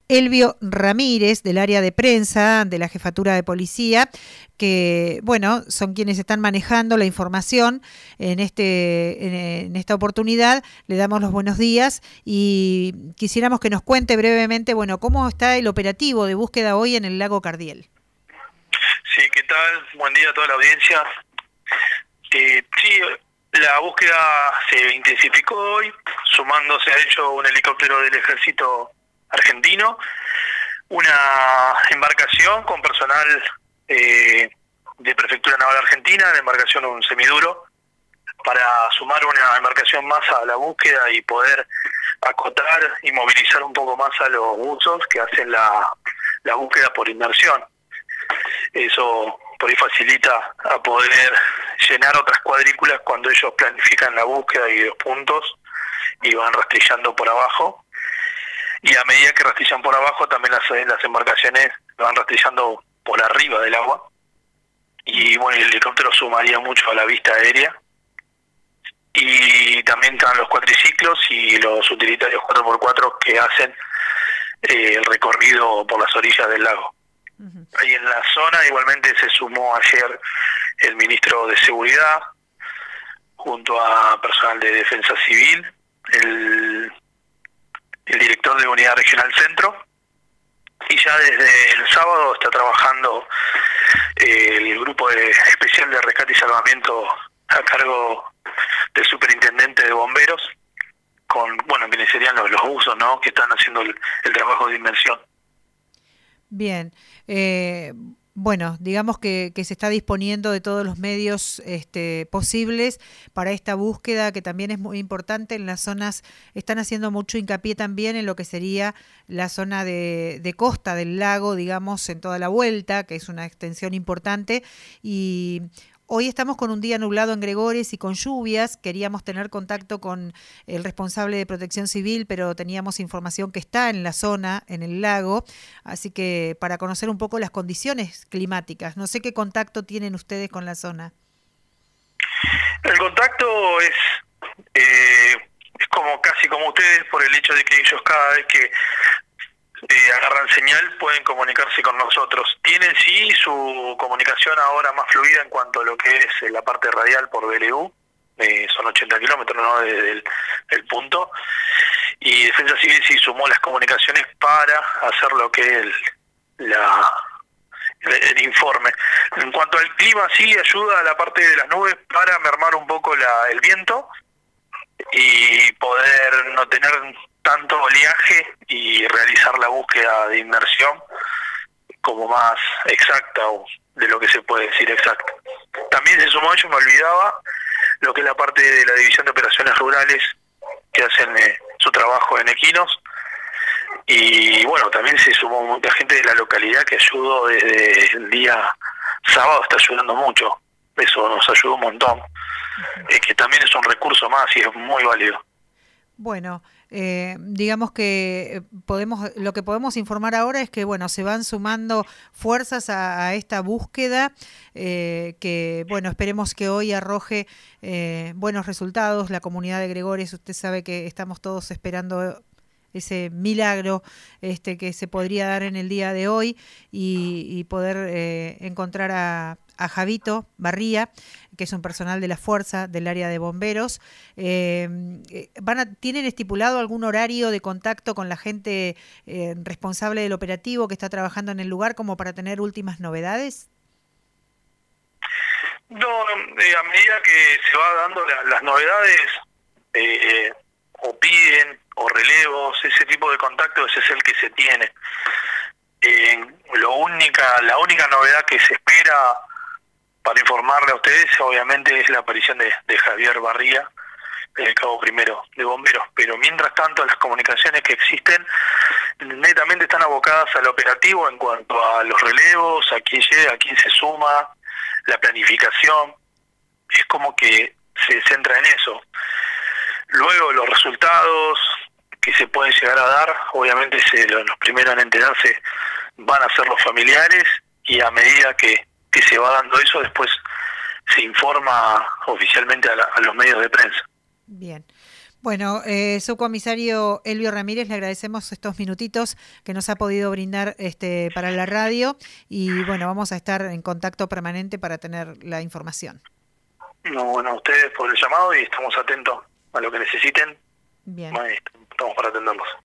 Elvio Ramírez, del área de prensa de la Jefatura de Policía, que, bueno, son quienes están manejando la información en esta oportunidad. Le damos los buenos días y quisiéramos que nos cuente brevemente, bueno, cómo está el operativo de búsqueda hoy en el lago Cardiel. Sí, ¿qué tal? Buen día a toda la audiencia. Sí, la búsqueda se intensificó hoy, sumándose a ello un helicóptero del ejército argentino, una embarcación con personal de Prefectura Naval Argentina, la embarcación un semiduro, para sumar una embarcación más a la búsqueda y poder acotar y movilizar un poco más a los buzos que hacen la búsqueda por inmersión. Eso por ahí facilita a poder llenar otras cuadrículas cuando ellos planifican la búsqueda y los puntos y van rastrillando por abajo. Y a medida que rastrillan por abajo, también las embarcaciones van rastrillando por arriba del agua. Y bueno, el helicóptero sumaría mucho a la vista aérea. Y también están los cuatriciclos y los utilitarios 4x4 que hacen el recorrido por las orillas del lago. Uh-huh. Ahí en la zona igualmente se sumó ayer el ministro de Seguridad, junto a personal de Defensa Civil, el director de Unidad Regional Centro, y ya desde el sábado está trabajando el grupo especial de rescate y salvamento a cargo del superintendente de bomberos, con, bueno, quienes serían los buzos, ¿no?, que están haciendo el trabajo de inmersión. Bien, bueno, digamos que se está disponiendo de todos los medios posibles para esta búsqueda, que también es muy importante en las zonas. Están haciendo mucho hincapié también en lo que sería la zona de costa del lago, digamos, en toda la vuelta, que es una extensión importante. Y hoy estamos con un día nublado en Gregores y con lluvias. Queríamos tener contacto con el responsable de Protección Civil, pero teníamos información que está en la zona, en el lago, así que para conocer un poco las condiciones climáticas. No sé qué contacto tienen ustedes con la zona. El contacto es como casi como ustedes, por el hecho de que ellos cada vez que agarran señal pueden comunicarse con nosotros. Tienen sí su comunicación ahora más fluida en cuanto a lo que es la parte radial por BLU, son 80 kilómetros, ¿no?, del punto, y Defensa Civil sí sumó las comunicaciones para hacer lo que es el informe. En cuanto al clima, sí ayuda a la parte de las nubes para mermar un poco el viento y poder no tener tanto oleaje y realizar la búsqueda de inmersión como más exacta, o de lo que se puede decir exacta. También se sumó, yo me olvidaba, lo que es la parte de la División de Operaciones Rurales, que hacen su trabajo en equinos, y bueno, también se sumó mucha gente de la localidad que ayudó desde el día sábado, está ayudando mucho, eso nos ayudó un montón, que también es un recurso más y es muy válido. Bueno, digamos que lo que podemos informar ahora es que, bueno, se van sumando fuerzas a esta búsqueda, que, bueno, esperemos que hoy arroje buenos resultados. La comunidad de Gregores, usted sabe que estamos todos esperando ese milagro que se podría dar en el día de hoy y poder encontrar a Javito Barría, que es un personal de la fuerza del área de bomberos. ¿Tienen estipulado algún horario de contacto con la gente responsable del operativo que está trabajando en el lugar como para tener últimas novedades? No, a medida que se va dando las novedades, o piden, o relevos, ese tipo de contacto, ese es el que se tiene. La única novedad que se espera para informarle a ustedes, obviamente, es la aparición de Javier Barría, el cabo primero de bomberos, pero mientras tanto las comunicaciones que existen netamente están abocadas al operativo en cuanto a los relevos, a quién llega, a quién se suma, la planificación, es como que se centra en eso. Luego los resultados que se pueden llegar a dar, obviamente los primeros en enterarse van a ser los familiares, y a medida que se va dando eso, después se informa oficialmente a los medios de prensa. Bien. Bueno, subcomisario Elvio Ramírez, le agradecemos estos minutitos que nos ha podido brindar para la radio y bueno, vamos a estar en contacto permanente para tener la información. No, bueno, a ustedes por el llamado y estamos atentos a lo que necesiten. Bien. Estamos para atenderlos.